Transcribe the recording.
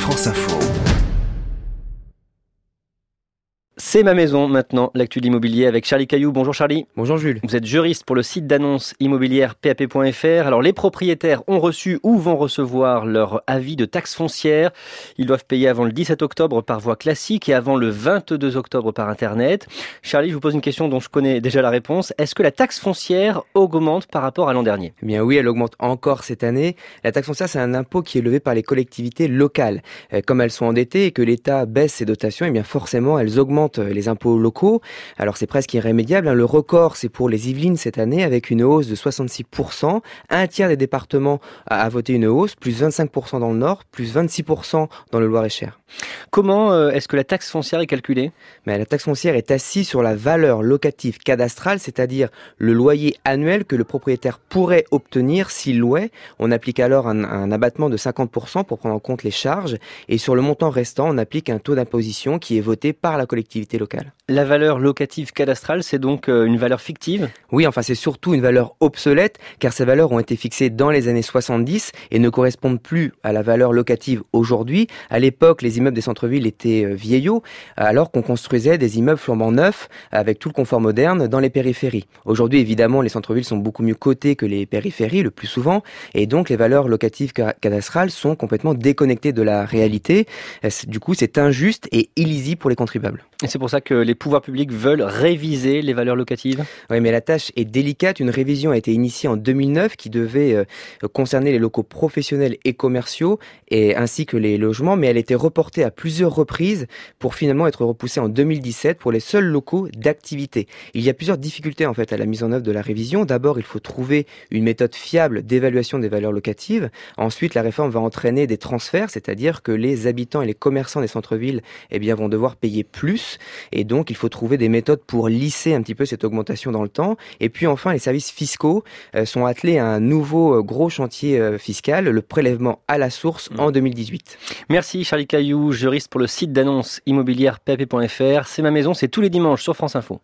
France Info. C'est ma maison maintenant, l'actu de l'immobilier avec Charlie Cailloux. Bonjour Charlie. Bonjour Jules. Vous êtes juriste pour le site d'annonce immobilière PAP.fr. Alors les propriétaires ont reçu ou vont recevoir leur avis de taxe foncière. Ils doivent payer avant le 17 octobre par voie classique et avant le 22 octobre par Internet. Charlie, je vous pose une question dont je connais déjà la réponse. Est-ce que la taxe foncière augmente par rapport à l'an dernier ? Eh bien oui, elle augmente encore cette année. La taxe foncière, c'est un impôt qui est levé par les collectivités locales. Comme elles sont endettées et que l'État baisse ses dotations, eh bien forcément, elles augmentent les impôts locaux. Alors c'est presque irrémédiable. Le record, c'est pour les Yvelines cette année avec une hausse de 66%. Un tiers des départements a voté une hausse, plus 25% dans le Nord, plus 26% dans le Loir-et-Cher. Comment est-ce que la taxe foncière est calculée ? Mais la taxe foncière est assise sur la valeur locative cadastrale, c'est-à-dire le loyer annuel que le propriétaire pourrait obtenir s'il louait. On applique alors un abattement de 50% pour prendre en compte les charges. Et sur le montant restant, on applique un taux d'imposition qui est voté par la collectivité locale. La valeur locative cadastrale, c'est donc une valeur fictive ? Oui, enfin c'est surtout une valeur obsolète, car ces valeurs ont été fixées dans les années 70 et ne correspondent plus à la valeur locative aujourd'hui. À l'époque, les immeubles des centres-villes étaient vieillots, alors qu'on construisait des immeubles flambant neufs avec tout le confort moderne dans les périphéries. Aujourd'hui, évidemment, les centres-villes sont beaucoup mieux cotés que les périphéries, le plus souvent, et donc les valeurs locatives cadastrales sont complètement déconnectées de la réalité. Du coup, c'est injuste et illisible pour les contribuables. Et c'est pour ça que les pouvoirs publics veulent réviser les valeurs locatives ? Oui, mais la tâche est délicate. Une révision a été initiée en 2009 qui devait concerner les locaux professionnels et commerciaux ainsi que les logements, mais elle a été reportée à plusieurs reprises pour finalement être repoussée en 2017 pour les seuls locaux d'activité. Il y a plusieurs difficultés en fait à la mise en œuvre de la révision. D'abord, il faut trouver une méthode fiable d'évaluation des valeurs locatives. Ensuite, la réforme va entraîner des transferts, c'est-à-dire que les habitants et les commerçants des centres-villes vont devoir payer plus. Et donc, il faut trouver des méthodes pour lisser un petit peu cette augmentation dans le temps. Et puis enfin, les services fiscaux sont attelés à un nouveau gros chantier fiscal, le prélèvement à la source en 2018. Merci Charlie Cailloux, juriste pour le site d'annonce immobilière PAP.fr. C'est ma maison, c'est tous les dimanches sur France Info.